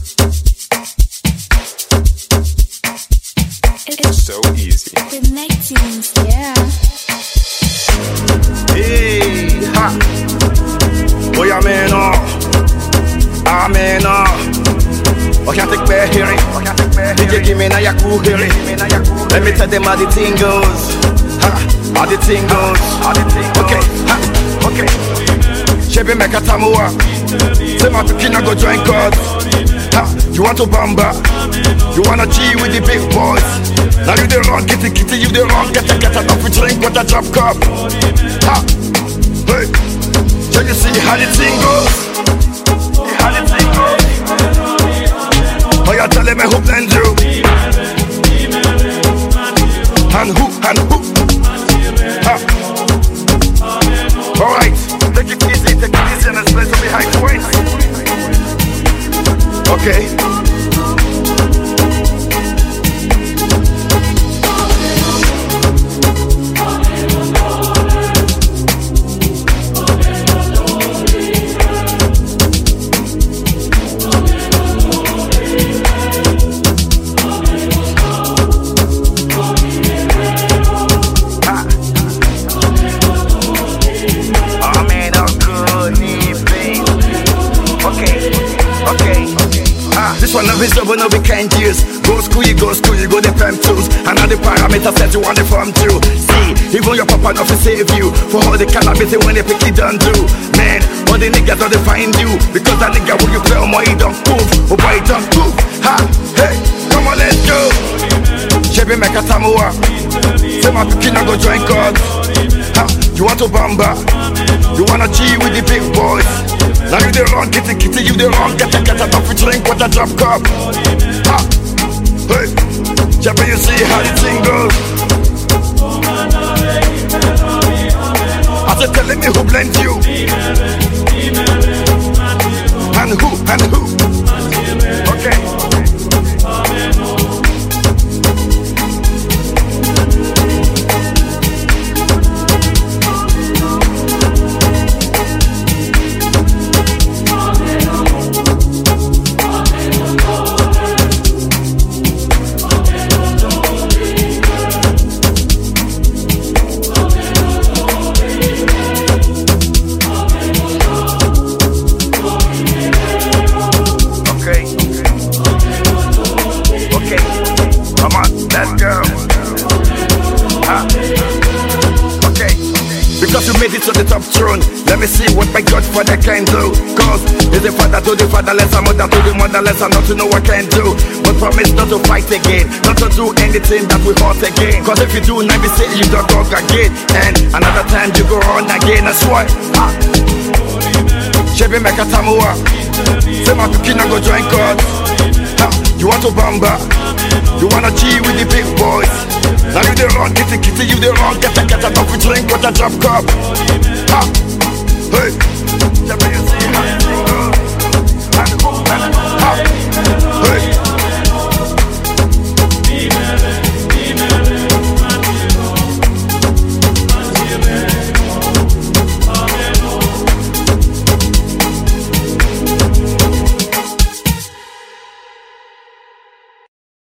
It's so easy. Connecting, yeah. Hey, ha. Boy, I'm in I can't take back hearing. DJ, give me now your cool hearing. Let me tell them how the thing goes. Ha, how the thing goes. Okay, ha, okay. Shebi make a tamua. Say my pikin go join God. Ha, you want to bamba? You wanna G with the big boys? Now you the wrong, kitty, you the wrong. Get a coffee drink with a drop cup. Ha, hey. So you see how the thing goes. How the thing goes. Oh, you're telling me who blend you? And who? Ha. Alright, take it easy and let's play some behind points. Okay. This one of his job will not be kind years. Go school, you go the prime tools. And all the parameters that you want to form to. See, even your papa not to save you. For all the cannabis when they pick it done do. Man, all the niggas don't find you. Because that nigga when you play on my, he don't move. Oh boy, he don't move. Ha, hey, come on, let's go. Shebi make a tamua. Say my pikin go join God. Ha, you want to bamba? You wanna G with the big boys? Now you the wrong, kitty, you the wrong. Get a coffee drink with a drop cup. Ha, hey, Shebi, you see how the thing goes. I said, telling me who blends you. And who? Okay. Because you made it to the top throne. Let me see what my Godfather can do. Cause it's the father to the fatherless, a mother to the motherless, and not to know what can do. But promise not to fight again, not to do anything that we hurt again. Cause if you do, now be say you don't go again. And another time you go on again, that's why. Shebi make a tamua. Say my pikin go join God. Ha, you want to bamba? You wanna G with the big boys? Now you the wrong, kitty, you the wrong. Get a coffee drink with a drop cup. Ha, hey,